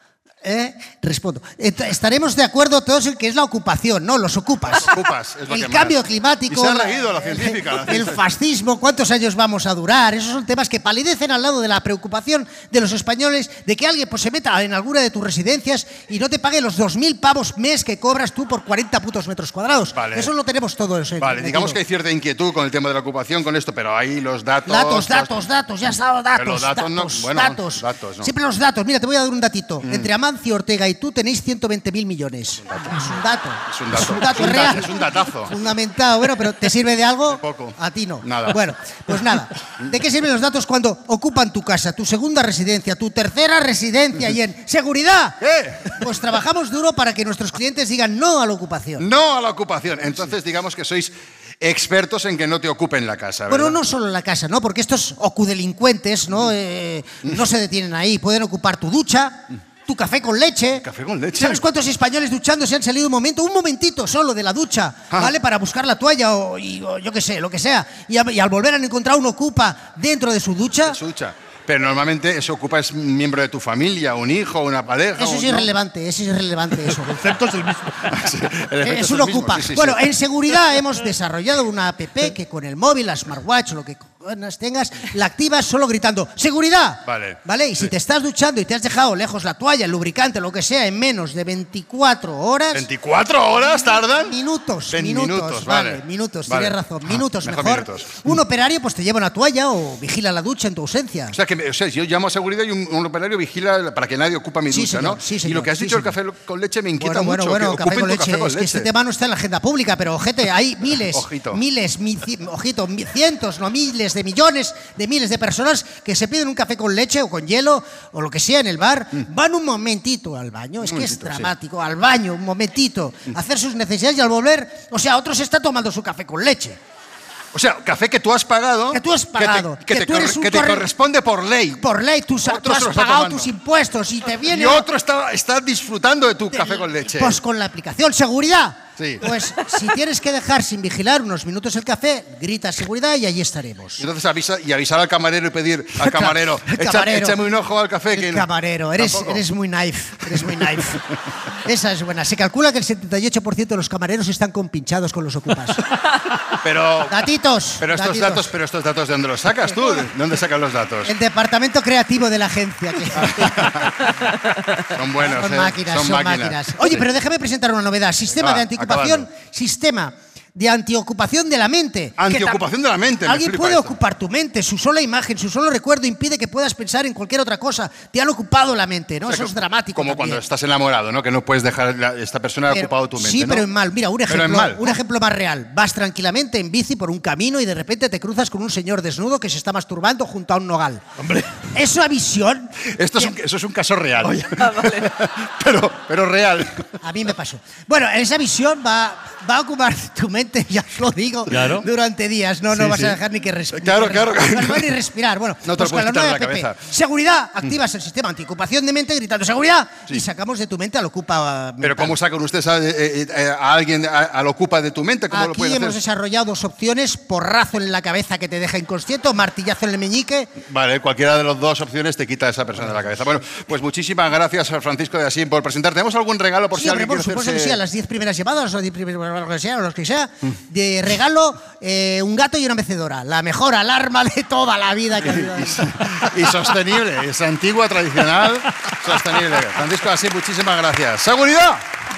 Eh, respondo. Est- Estaremos de acuerdo todos en que es la ocupación, ¿no? Los ocupas. Ocupas, es lo El que cambio más. climático. Y se ha la- reído la científica. la El científica. fascismo, ¿cuántos años vamos a durar? Esos son temas que palidecen al lado de la preocupación de los españoles de que alguien pues, se meta en alguna de tus residencias y no te pague los dos mil pavos mes que cobras tú por cuarenta putos metros cuadrados. Vale. Eso lo tenemos todos. eh, Vale, metido. digamos que hay cierta inquietud con el tema de la ocupación, con esto, pero ahí los datos... Datos, los- datos, datos, ya está, datos, Pero los datos no- datos, bueno, datos. datos, no. Siempre los datos. Mira, te voy a dar un datito. Mm. Entre Amancio Ortega y tú tenéis ciento veinte mil millones. Es un dato. Es un dato. Es un dato, Es un es da- real. es un datazo. Fundamentado. Bueno, pero ¿te sirve de algo? Poco. A ti no. Nada. Bueno, pues nada. ¿De qué sirven los datos cuando ocupan tu casa, tu segunda residencia, tu tercera residencia y en seguridad? ¿Qué? Pues trabajamos duro para que nuestros clientes digan no a la ocupación. No a la ocupación. Entonces, digamos que sois expertos en que no te ocupen la casa, ¿verdad? Bueno, no solo la casa, ¿no? Porque estos ocudelincuentes, ¿no? Eh, no se detienen ahí. Pueden ocupar tu ducha, tu café con leche. Café con leche. ¿Sabes cuántos españoles duchando se han salido un momento, un momentito solo de la ducha, Ah. ¿vale? Para buscar la toalla o, y- o yo qué sé, lo que sea. Y, a- y al volver han encontrado un ocupa dentro de su ducha. Su ducha. Pero normalmente eso ocupa es un miembro de tu familia, un hijo, una pareja. Eso o- es ¿no? irrelevante, eso es irrelevante eso. El concepto es el mismo. Sí, el efecto Es es un el mismo, ocupa. sí, sí, Bueno, sí. en seguridad hemos desarrollado una app que con el móvil, la smartwatch o lo que cojones tengas, la activas solo gritando ¡seguridad! Vale. ¿Vale? Y si te estás duchando y te has dejado lejos la toalla, el lubricante, lo que sea, en menos de veinticuatro horas... ¿veinticuatro horas tardan? Minutos, Ven- minutos, minutos, vale, vale. minutos, Vale. tienes razón, Ah, minutos mejor mejor. minutos. Un operario pues te lleva una toalla o vigila la ducha en tu ausencia. O sea, que me- o sea, yo llamo a seguridad y un, un operario vigila para que nadie ocupa mi Sí, ducha, señor, ¿no? sí, y señor, lo que has sí, dicho del señor. café con leche me inquieta Bueno, bueno, mucho. bueno, que café ocupen con tu leche. café con Es que este leche. tema no está en la agenda pública, pero ojete, hay miles, Ojito. miles, mi- ci- ojito, mi- cientos, no miles de millones de miles de personas que se piden un café con leche o con hielo o lo que sea en el bar, van un momentito al baño, es Un que es momentito, sí. dramático, al baño, un momentito, a hacer sus necesidades y al volver, o sea, otro se está tomando su café con leche. O sea, café que tú has pagado. Que tú has pagado, Que te, que que te tú corre- eres un que te corre- corresponde por ley. Por ley, tú, sa- Otro tú has se lo está pagado tomando. tus impuestos y te viene... Y otro está, está disfrutando de tu café con leche. Pues con la aplicación seguridad. Sí. Pues si tienes que dejar sin vigilar unos minutos el café, grita seguridad y allí estaremos. Y entonces avisa y avisar al camarero y pedir al camarero, El "Echa- camarero. échame un ojo al café. El que no". camarero, eres, Tampoco. eres muy knife, eres muy knife. Esa es buena. Se calcula que el setenta y ocho por ciento de los camareros están compinchados con los ocupas. Pero, Datitos. pero estos datitos. datos, pero estos datos, ¿de dónde los sacas tú? ¿De dónde sacas los datos? El departamento creativo de la agencia. que- Son buenos, Son ¿eh? máquinas, son, máquinas. Oye, Sí. pero déjame presentar una novedad. Sistema Va, de antiocupación, acabando. sistema de antiocupación de la mente. Antiocupación Que tam- de la mente, me Alguien flipa puede esto. ocupar tu mente, su sola imagen, su solo recuerdo impide que puedas pensar en cualquier otra cosa. Te han ocupado la mente, ¿no? O sea, Eso que- es dramático. Como también. cuando estás enamorado, ¿no? Que no puedes dejar la- esta persona ha Pero- ocupado tu mente, Sí, ¿no? pero en mal. Mira, un Pero en ejemplo, mal. un ejemplo más real. Vas tranquilamente en bici por un camino y de repente te cruzas con un señor desnudo que se está masturbando junto a un nogal. Hombre, Esa visión esto es un, eso es un caso real. pero, pero real. a mí me pasó. Bueno, esa visión va, va a ocupar tu mente, ya os lo digo, Claro. durante días. No, no Sí, vas sí. a dejar ni que respirar. Claro, claro. Ni respirar. Bueno, No te lo pues con puedes la quitar de nueva la app, cabeza. Seguridad, activas el sistema antiocupación de mente gritando seguridad Sí. y sacamos de tu mente al ocupa. Pero mental. ¿cómo sacan ustedes a, eh, eh, a alguien a- al ocupa de tu mente? ¿Cómo lo Aquí pueden hemos hacer? desarrollado dos opciones: porrazo en la cabeza que te deja inconsciente o martillazo en el meñique. Vale, cualquiera de las dos opciones te quita a esa persona de la cabeza. Bueno, pues muchísimas gracias a Francisco de Asís por presentar. ¿Tenemos algún regalo por Sí, si hombre, alguien por quiere supuesto que hacerse- sí, a las diez primeras llamadas, o diez primeras, lo que sea, o los que sea, de regalo eh, un gato y una mecedora. La mejor alarma de toda la vida que ha habido. Y sostenible, es antigua, tradicional, sostenible. Francisco de Asís, muchísimas gracias. ¡Seguridad!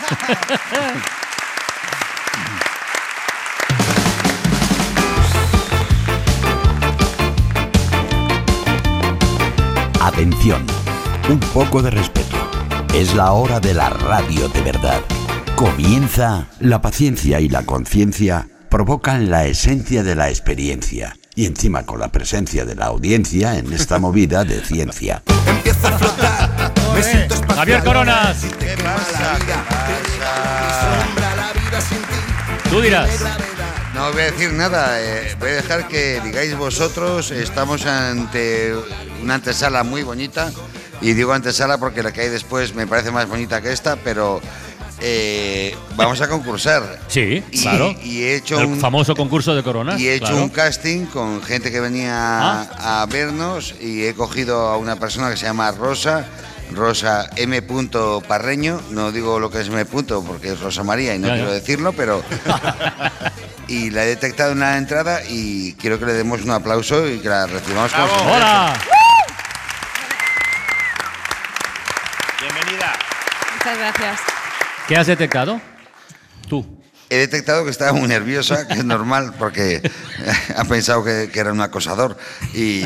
Atención, un poco de respeto. Es la hora de la radio de verdad. Comienza. La paciencia y la conciencia provocan la esencia de la experiencia. Y encima con la presencia de la audiencia en esta movida de ciencia. Empieza a flotar, me siento espacial. Javier Coronas. ¿Qué pasa? ¿Qué pasa? Tú dirás. No, No voy a decir nada, eh, voy a dejar que digáis vosotros. Estamos ante una antesala muy bonita, y digo antesala porque la que hay después me parece más bonita que esta, pero eh, vamos a concursar. Sí, y, claro. Y he hecho el un famoso concurso de coronas. Y he hecho claro. un casting con gente que venía ah. a vernos, y he cogido a una persona que se llama Rosa. Rosa M. Parreño, no digo lo que es M. porque es Rosa María y no ya, quiero ya. decirlo, pero... y la he detectado en la entrada y quiero que le demos un aplauso y que la recibamos con su ¡Hola! Bienvenida. Muchas gracias. ¿Qué has detectado? Tú. He detectado que estaba muy nerviosa, que es normal, porque ha pensado que, que era un acosador y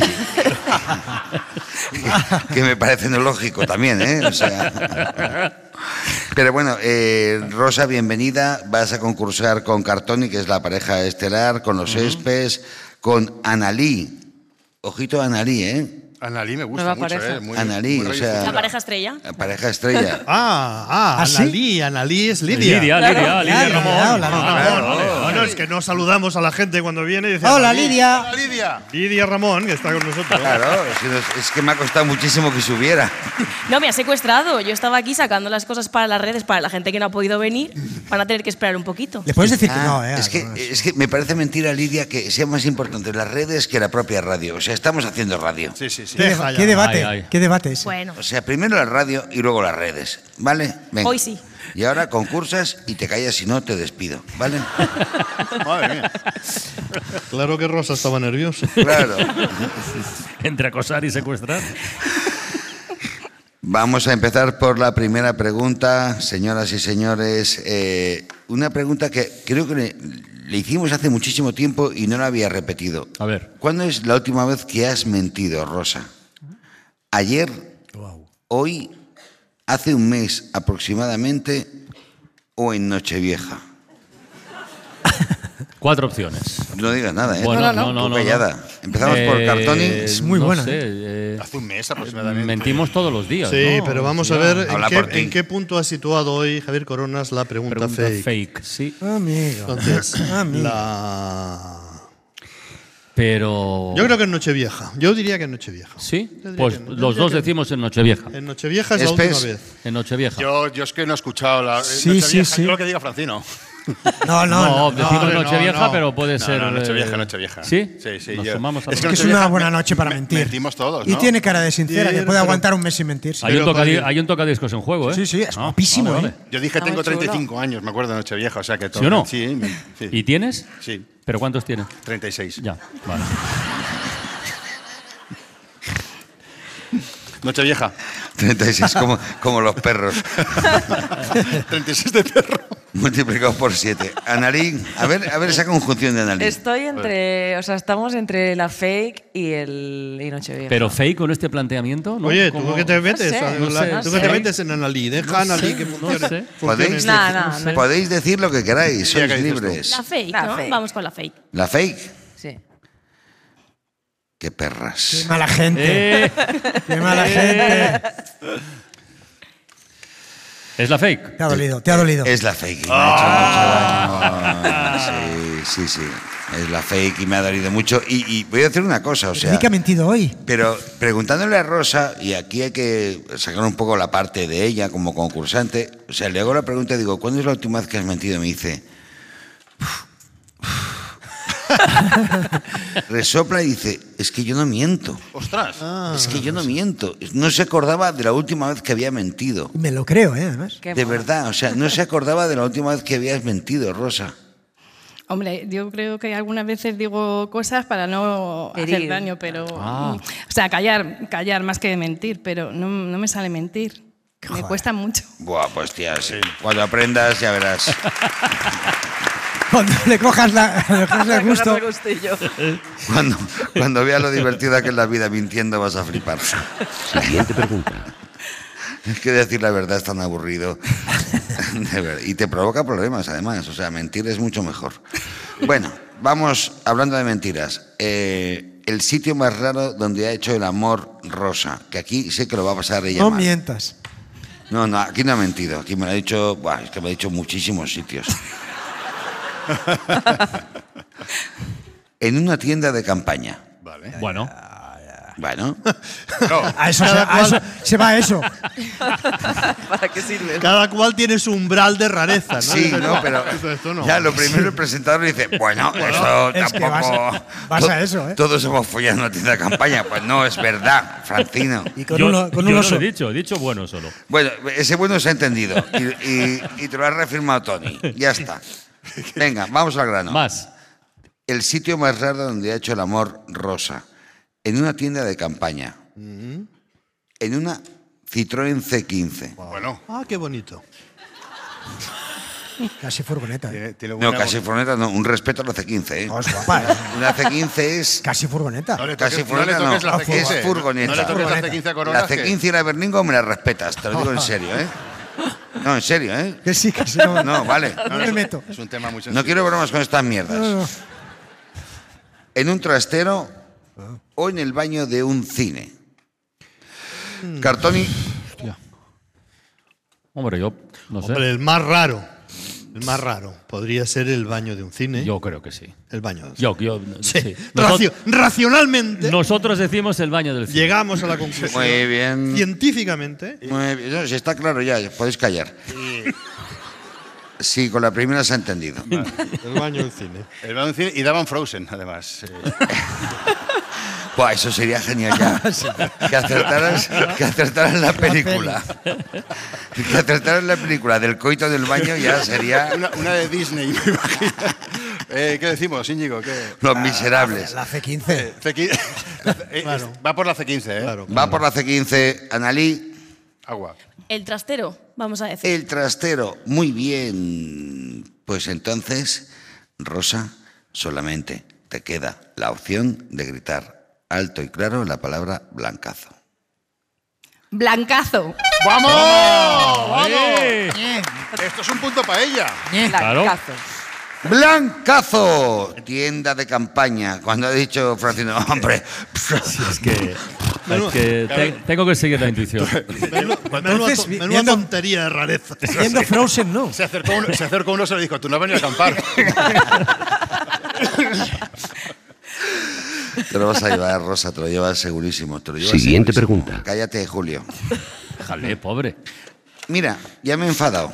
que, que me parece no lógico también, ¿eh? O sea, pero bueno, eh, Rosa, bienvenida. Vas a concursar con Cartoni, que es la pareja estelar, con los uh-huh. Espes, con Analí. Ojito a Analí, ¿eh? Analí me gusta mucho, ¿eh? Muy, Analí, muy o sea... La pareja estrella. La pareja estrella. ah, ah, Analí, Analí es Lidia. Lidia, Lidia, Lidia, Lidia Ramón. Hola, Ramón. Bueno, es que no saludamos a la gente cuando viene y dice... Hola, Lidia. Hola, Lidia. Lidia Ramón, que está con nosotros. Claro, es que, es que me ha costado muchísimo que subiera. No, me ha secuestrado. Yo estaba aquí sacando las cosas para las redes, para la gente que no ha podido venir. Van a tener que esperar un poquito. Le puedes decir ah, que no, ¿eh? Es que, es que me parece mentira, Lidia, que sea más importante las redes que la propia radio. O sea, estamos haciendo radio. Sí, sí, sí. ¿Qué, deba ¿qué debate? Ay, ay. ¿Qué debate es? Bueno. O sea, primero la radio y luego las redes, ¿vale? Venga. Hoy sí. Y ahora concursas y te callas, si no te despido, ¿vale? Madre mía. Claro que Rosa estaba nerviosa. Claro. Entre acosar y secuestrar. Vamos a empezar por la primera pregunta, señoras y señores. Eh, una pregunta que creo que le, le hicimos hace muchísimo tiempo y no la había repetido. A ver. ¿Cuándo es la última vez que has mentido, Rosa? ¿Ayer? Wow. ¿Hoy? ¿Hace un mes aproximadamente? ¿O en Nochevieja? Cuatro opciones. No digas nada, ¿eh? Bueno, no, no, no, no, callada. no. Empezamos eh, por Cartoni. Es muy no buena. Sé, eh, Hace un mes aproximadamente. Mentimos todos los días. Sí, ¿no? pero vamos sí, a ver en qué, ti. en qué punto ha situado hoy Javier Coronas la pregunta, pregunta fake. fake. Sí. Amigo. Entonces, Amigo. la... Pero... Yo creo que en Nochevieja. Yo diría que en Nochevieja. ¿Sí? Yo Pues que, los dos decimos en Nochevieja. En Nochevieja es la última vez. En Nochevieja. Yo, yo es que no he escuchado la sí, Nochevieja. sí, sí. Yo lo que diga Francino. No, no, no. no decimos no, Nochevieja, no. pero puede No, ser... no, Nochevieja, eh, Nochevieja. ¿Sí? Sí, sí. Nos yo- sumamos a es los- que Es Nochevieja una buena me- noche para me- mentir. Mentimos todos, Y ¿no? tiene cara de sincera, Sí, que puede pero- aguantar un mes sin mentir. Hay un, Pero tocadi- para- hay un tocadiscos en juego, ¿eh? Sí, sí, es Ah, guapísimo, vale, ¿eh? vale. Yo dije Está tengo muy chulo. treinta y cinco años, me acuerdo de Nochevieja, o sea que todo. ¿Sí o no? Sí, me- sí. ¿Y tienes? Sí, ¿Pero cuántos tienes? treinta y seis. Ya, vale. Nochevieja. treinta y seis, como, como los perros. treinta y seis de perro. Multiplicado por siete. Analí, a ver, a ver esa conjunción de Analí. Estoy entre, o sea, estamos entre la fake y el y Nochevieja. ¿Pero fake con este planteamiento? ¿no? Oye, ¿Cómo? ¿tú qué te metes? No sé, A no la- sé, ¿Tú no qué te sé. metes en Analí? Deja a Analí que funcione. sé. funcione. ¿Podéis, No, decir, no, no. podéis decir lo que queráis, Sí, sois ¿qué dices tú? libres. La fake, La ¿no? fake. Vamos con la fake. ¿La fake? Sí. Qué perras. Qué mala gente. Eh, Qué mala gente. ¿Es la fake? Te ha dolido, te ha dolido. Es la fake. y me ha hecho mucho daño. Sí, sí, sí. Es la fake y me ha dolido mucho. Y, y voy a decir una cosa, o sea... ¿Y que ha mentido hoy? Pero preguntándole a Rosa, y aquí hay que sacar un poco la parte de ella como concursante, o sea, le hago la pregunta y digo, ¿cuándo es la última vez que has mentido? Y me dice... Resopla y dice, es que yo no miento. Ostras. Es que yo no miento. No se acordaba de la última vez que había mentido. Me lo creo, ¿eh? Además. Qué De mono. verdad, o sea, no se acordaba de la última vez que habías mentido, Rosa. Hombre, yo creo que algunas veces digo cosas para no Herir. hacer daño, pero... Ah. O sea, callar, callar más que mentir, pero no, no me sale mentir. Me Joder. cuesta mucho. Buah, pues tía, sí. Cuando aprendas ya verás. Cuando le cojas, la, le cojas el gusto. El gustillo. Cuando, cuando veas lo divertida que es la vida mintiendo vas a flipar. Siguiente pregunta. Es que decir la verdad es tan aburrido. De verdad. Y te provoca problemas, además. O sea, mentir es mucho mejor. Bueno, vamos hablando de mentiras. Eh, el sitio más raro donde ha hecho el amor Rosa, que aquí sé que lo va a pasar ella No mal. mientas. No, no, aquí no ha mentido. Aquí me lo ha dicho, buah, es que me ha dicho muchísimos sitios. en una tienda de campaña. Vale. Bueno. Bueno. No. A eso, se, a eso se va a eso. ¿Para qué sirve? Cada cual tiene su umbral de rareza, ¿no? Sí, no, pero esto no. ya lo primero el presentador dice, bueno, eso es que tampoco... vas a- vas a eso, ¿eh? Todos hemos follado en una tienda de campaña. Pues no, es verdad, Francino. Y con Yo, uno, con yo un no oso. lo he dicho, he dicho bueno solo. Bueno, ese bueno se ha entendido. Y, y- y te lo ha reafirmado Tony. Ya está. Venga, vamos al grano. Más. El sitio más raro donde ha hecho el amor Rosa. En una tienda de campaña. En una Citroën C quince. Bueno. Ah, qué bonito. Casi furgoneta. Tiene, tiene No, buena- casi furgoneta, no. Un respeto a la C quince, ¿eh? Oh, es guapa, ¿eh? Una C quince es... Casi furgoneta. No le Casi toques, no le furgoneta, toques no. la C quince. Es furgoneta. No le toques la C quince a Coronas. La C quince y la Berlingo me la respetas, te lo digo en serio, ¿eh? No, en serio, ¿eh? Que sí, que sí. No, No, vale. no me meto. Es un tema muy sensible. No quiero bromas con estas mierdas. No, no. En un trastero o en el baño de un cine. Cartoni, Hombre, yo no sé. Hombre, el más raro. El más raro. Podría ser el baño de un cine. Yo creo que sí. El baño de un Yo, yo, Sí. sí. Racio- racionalmente Nosotros decimos el baño del cine. llegamos a la conclusión. muy bien. Científicamente. Muy bien. No, si está claro ya, podéis callar. Sí, con la primera se ha entendido. El baño del cine. El baño del cine y daban Frozen, además. Eh, Buah, eso sería genial ya. Que acertaras, que acertaras la película. Que acertaras la película del coito del baño ya sería una, una de Disney, me imagino. Eh, ¿Qué decimos, Íñigo? ¿Qué? Los Miserables. La C quince. C quince. Eh, Claro. Va por la C quince, ¿eh? Claro. Va por la C quince, Analí. Agua. El trastero, vamos a decir. El trastero. Muy bien. Pues entonces, Rosa, solamente te queda la opción de gritar alto y claro la palabra blancazo. Blancazo. ¡Vamos! ¡Vamos! ¡Eh! Esto es un punto para ella. Claro. Blancazo. ¡Blancazo! Tienda de campaña. Cuando ha dicho Francino, hombre. Es que, es que te- tengo que seguir la intuición. Menuda, Entonces, to- menuda viendo- tontería de rareza. Viendo Frozen, no. Se acercó uno, se acercó uno y se le dijo, tú no has venido a acampar. Te lo vas a llevar, Rosa, te lo llevas segurísimo. Te lo llevas Siguiente segurísimo. pregunta. Cállate, Julio. Jale, pobre. Mira, ya me he enfadado.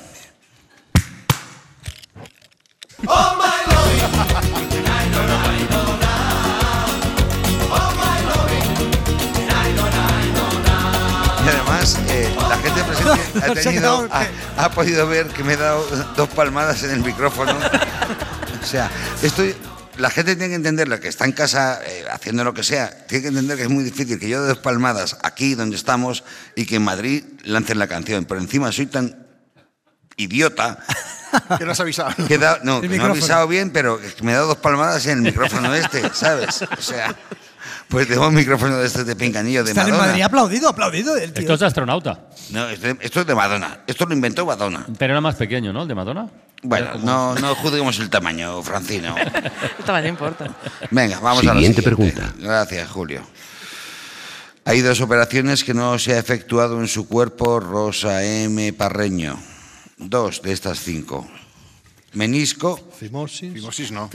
Y además, eh, la gente presente ha, tenido, ha, ha podido ver que me he dado dos palmadas en el micrófono. O sea, estoy, la gente tiene que entender, la que está en casa eh, haciendo lo que sea, tiene que entender que es muy difícil que yo dé dos palmadas aquí donde estamos y que en Madrid lancen la canción. Pero encima soy tan idiota Que no has avisado. que da- no, que no he micrófono. avisado bien, pero es que me he dado dos palmadas en el micrófono este, ¿sabes? O sea, pues tengo un micrófono de este de pinganillo de Están en Madonna. Madrid aplaudido, aplaudido. El tío. Esto es de astronauta. No, esto, esto es de Madonna. Esto lo inventó Madonna. Pero era más pequeño, ¿no? El de Madonna. Bueno, no, no juzguemos el tamaño, Francino. El tamaño importa. Venga, vamos a la Siguiente siguiente. pregunta. Gracias, Julio. Hay dos operaciones que no se ha efectuado en su cuerpo Rosa M. Parreño. Dos de estas cinco. Menisco, Fimosis. Fimosis no.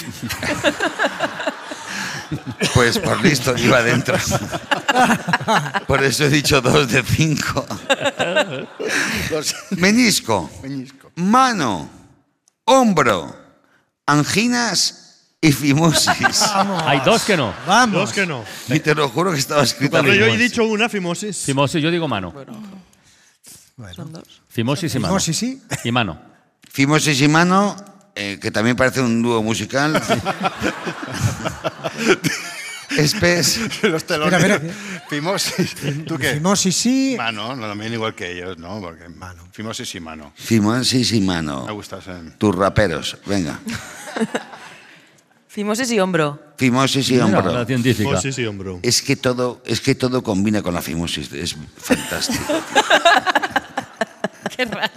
pues por listo iba dentro. Por eso he dicho dos de cinco. Menisco, Meñisco. mano, hombro, anginas y fimosis. Hay dos que no. Vamos. Dos que no. Y te lo juro que estaba escrito Cuando yo he fimosis. dicho una, fimosis. Fimosis, yo digo mano. Bueno. Fimosis y mano. Fimosis, sí. Y mano. Fimosis y mano, eh, que también parece un dúo musical. Espes. Los telones. Espera, espera. Fimosis. ¿Tú qué? Fimosis, sí. Mano, no, también igual que ellos, ¿no? Porque mano. Fimosis y mano. Fimosis y mano. Me gusta ese. Tus raperos, venga. Fimosis y hombro. Fimosis y Mira, hombro. la científica. Fimosis y hombro. Es que todo, es que todo combina con la fimosis. Es fantástico. Qué raro.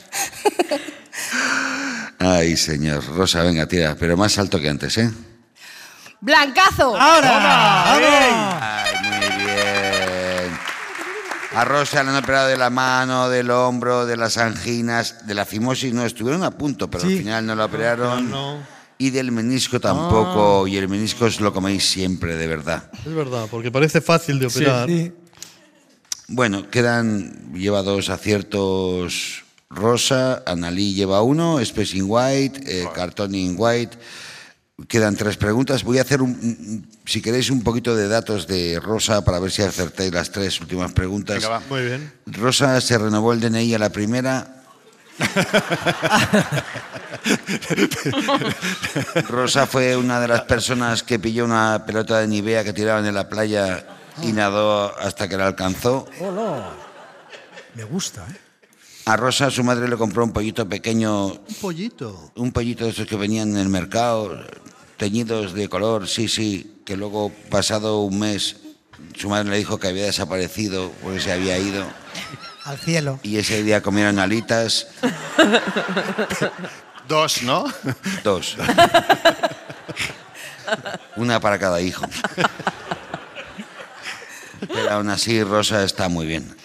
Ay, señor. Rosa, venga, tira, pero más alto que antes, ¿eh? Blancazo. ¡Ahora! Ay, muy bien. A Rosa le han operado de la mano, del hombro, de las anginas, de la fimosis no estuvieron a punto, pero Sí. al final no la operaron. No. Y del menisco tampoco, ah. y el menisco os lo coméis siempre, de verdad. Es verdad, porque parece fácil de operar. Sí. Bueno, quedan, lleva dos aciertos Rosa, Annalí lleva uno, Spacing White, eh, Cartoning White. Quedan tres preguntas. Voy a hacer, un, si queréis, un poquito de datos de Rosa para ver si acertáis las tres últimas preguntas. Venga, va. Muy bien. Rosa se renovó el D N I a la primera. Rosa fue una de las personas que pilló una pelota de Nivea que tiraban en la playa y nadó hasta que la alcanzó. Hola. Me gusta, ¿eh? A Rosa su madre le compró un pollito pequeño. Un pollito. Un pollito de esos que venían en el mercado, teñidos de color, sí, sí, que luego, pasado un mes, su madre le dijo que había desaparecido porque se había ido. Al cielo. Y ese día comieron alitas. Dos, ¿no? Dos. Una para cada hijo. Pero aún así Rosa está muy bien.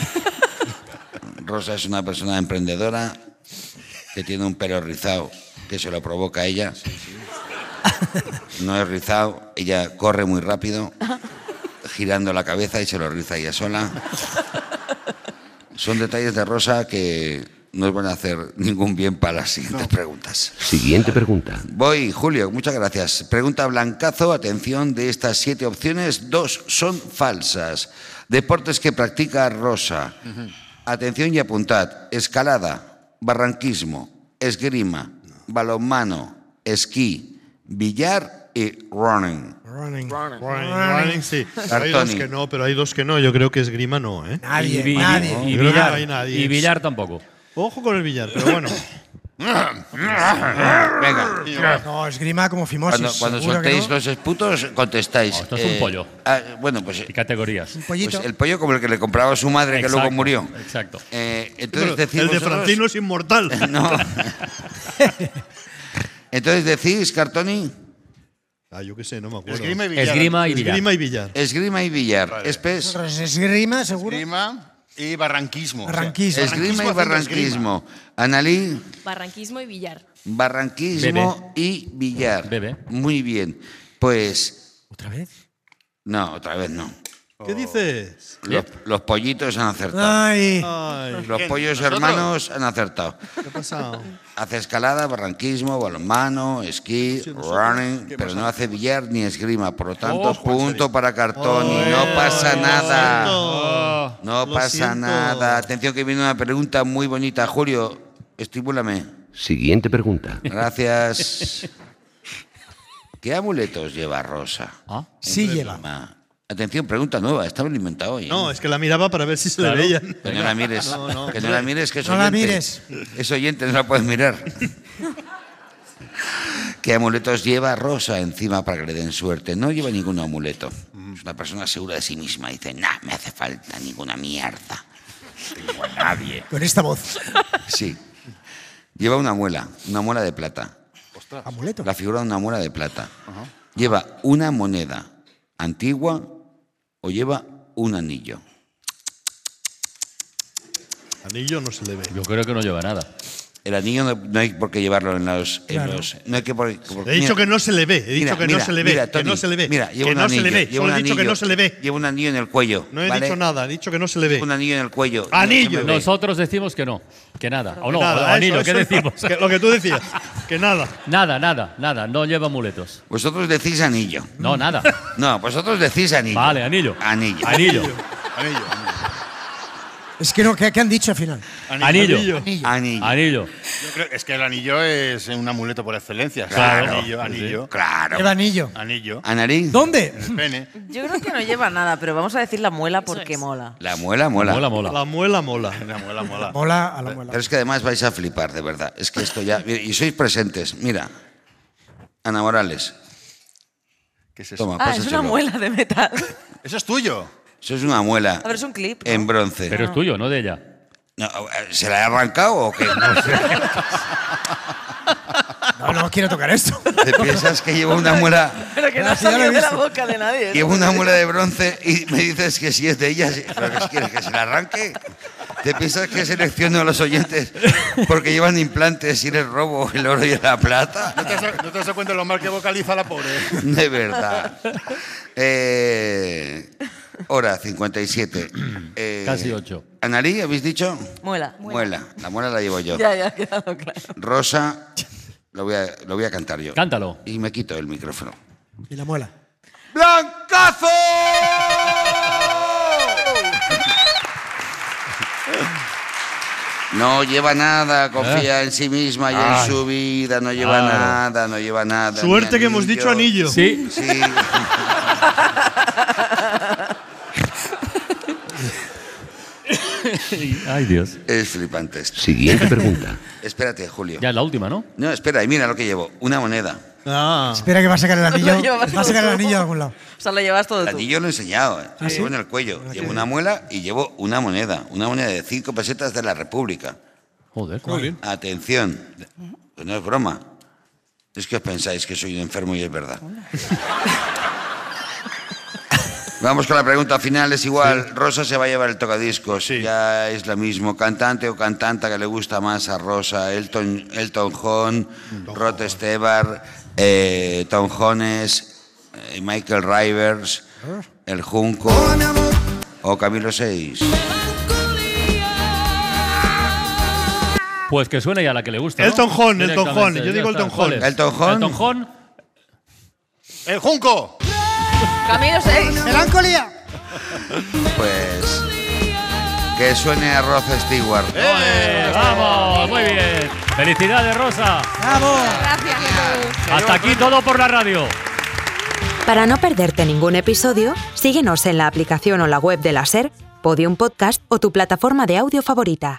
Rosa es una persona emprendedora que tiene un pelo rizado que se lo provoca a ella. No es rizado, ella corre muy rápido, girando la cabeza y se lo riza ella sola. Son detalles de Rosa que no os van a hacer ningún bien para las siguientes no. preguntas. Siguiente pregunta. Voy, Julio, muchas gracias. Pregunta blancazo, atención, de estas siete opciones, dos son falsas. Deportes que practica Rosa. Uh-huh. Atención y apuntad. Escalada, barranquismo, esgrima, balonmano, esquí, billar y running. Running, running, running, running sí. Hay dos que no, pero hay dos que no. Yo creo que esgrima no, ¿eh? Nadie, y, nadie. Y, y, creo billar, que no hay nadie. Y billar tampoco. Ojo con el billar, pero bueno. Venga. No, esgrima como fimosis. Cuando, cuando soltéis no? los esputos, contestáis. No, esto es eh, un pollo. Ah, bueno, pues. Y categorías. Un pollito. Pues el pollo como el que le compraba a su madre, exacto, que luego murió. Exacto. Eh, entonces Pero decís el de vosotros, Francino es inmortal. No. Entonces decís, Cartoni. Ah, yo qué sé, no me acuerdo. Esgrima y billar. Esgrima y billar. Esgrima y billar. Esgrima y billar. Vale. Espes. Esgrima, seguro. Esgrima y barranquismo. Barranquismo. Esgrima y barranquismo. Annalí. Barranquismo y billar. Barranquismo Bebe. y billar. Bebe. Muy bien. Pues. ¿Otra vez? No, otra vez no. ¿Qué dices? Los, los pollitos han acertado. Ay. Ay, Los ¿Quién? pollos ¿Nosotros? hermanos han acertado. ¿qué ha pasado? Hace escalada, barranquismo, balonmano, esquí, Sí, running, pero no hace billar ni esgrima. Por lo tanto, Ojo, punto para Cartoni. Oh, no pasa lo nada. siento. No Lo pasa siento. nada. Atención que viene una pregunta muy bonita. Julio, estimúlame. Siguiente pregunta. Gracias. ¿Qué amuletos lleva Rosa? ¿Ah? Sí lleva. Ah, atención, pregunta nueva. Estaba inventado hoy. ¿eh? No, es que la miraba para ver si se Claro. le veían. Que no la mires. No, no. Que no la mires, que es No la oyente. mires. Es oyente, no la puedes mirar. ¿Qué amuletos lleva Rosa encima para que le den suerte? No lleva ningún amuleto. Es una persona segura de sí misma. Dice, nah, me hace falta ninguna mierda. No tengo a nadie. Con esta voz. Sí. Lleva una muela, una muela de plata. Amuleto. La figura de una muela de plata. Lleva una moneda antigua o lleva un anillo. Anillo no se le ve. Yo creo que no lleva nada. El anillo no, no hay por qué llevarlo en los... en Claro. los- no hay que por- por- He dicho mira, que no se le ve. He dicho mira, que mira, no se le ve. mira, que Tony, no se le ve. Mira, lleva que un no anillo, se le ve. lleva Solo un he dicho que anillo, no se le ve. Lleva un anillo en el cuello. No he ¿vale? dicho nada, he dicho que no se le ve. Un anillo en el cuello. Anillo. No se me ve. Nosotros decimos que no, que nada. O no, Nada, o anillo, eso, ¿qué eso decimos? no. Que lo que tú decías, que nada. Nada, nada, nada. No lleva amuletos. Vosotros decís anillo. No, nada. No, vosotros decís anillo. Vale, anillo. Anillo. Anillo. Anillo. Es que no, ¿qué, qué han dicho al final? Anillo. Anillo. Anillo. Yo creo es que el anillo es un amuleto por excelencia. Claro. Anillo, anillo. Claro. Lleva anillo. Anillo. Anariz. ¿Dónde? En el pene. Yo creo que no lleva nada, pero vamos a decir la muela porque mola. La muela mola. Mola, mola. La muela mola. La muela mola. Mola a la muela. Pero es que además vais a flipar, de verdad. Es que esto ya... Y sois presentes. Mira. Ana Morales. ¿Qué es eso? Toma, Ah, es una pásaselo. muela de metal. Eso es tuyo. Eso es una muela A ver, es un clip. ¿no? en bronce. Pero es tuyo, no de ella. No, ¿se la he arrancado o qué? No sé. No, no quiero tocar esto. ¿Te piensas que llevo una muela... Pero que no ha Gracias, ya lo he salido de la visto. boca de nadie. Llevo una muela de bronce y me dices que si es de ella, si- ¿pero qué quieres? ¿Que se la arranque? ¿Te piensas que selecciono a los oyentes porque llevan implantes y les robo el oro y la plata? ¿No te has, no te has dado cuenta de lo mal que vocaliza la pobre? De verdad. Eh, hora cincuenta y siete. Eh, Casi ocho. Analí, ¿habéis dicho? Muela. Muela. La muela la llevo yo. Ya, ya ha quedado claro. Rosa, lo voy a, lo voy a cantar yo. Cántalo. Y me quito el micrófono. Y la muela. ¡Blancazo! No lleva nada, confía ¿Eh? en sí misma y Ay. en su vida, no lleva Claro. nada, no lleva nada. Suerte ni que hemos dicho anillo. Sí. Sí. Ay, Dios. Es flipante esto. Siguiente pregunta. Espérate, Julio. Ya es la última, ¿no? No, espera, y mira lo que llevo. Una moneda. Ah. Espera que va a sacar el anillo. Lo llevas Va a sacar el todo. anillo de algún lado. O sea, lo llevas todo El tú. anillo lo he enseñado, ¿eh? ¿Ah, Lo sí? llevo en el cuello. Llevo una muela y llevo una moneda. Una moneda de cinco pesetas de la República. Joder. Muy bien. Atención. Pues no es broma. Es que os pensáis que soy un enfermo y es verdad. Vamos con la pregunta final, es igual. Sí. Rosa se va a llevar el tocadiscos. Sí. Ya es lo mismo. Cantante o cantanta que le gusta más a Rosa. Elton, Elton John, Rod Stewart, eh, Tom Jones, eh, Michael Rivers, El Junco o Camilo seis. Pues que suene ya la que le gusta, ¿no? Elton John, Elton Directamente, John. Yo ya digo está. Elton John. ¿Cuál es? Elton John. Elton John. ¡El Junco! Camilo seis. ¡Melancolía! Pues que suene a Rod Stewart. ¡Eh! ¡Vamos! Muy bien. ¡Felicidades, Rosa! ¡Vamos! Gracias, Jesús. Hasta aquí todo por la radio. Para no perderte ningún episodio, síguenos en la aplicación o la web de la SER, Podium Podcast o tu plataforma de audio favorita.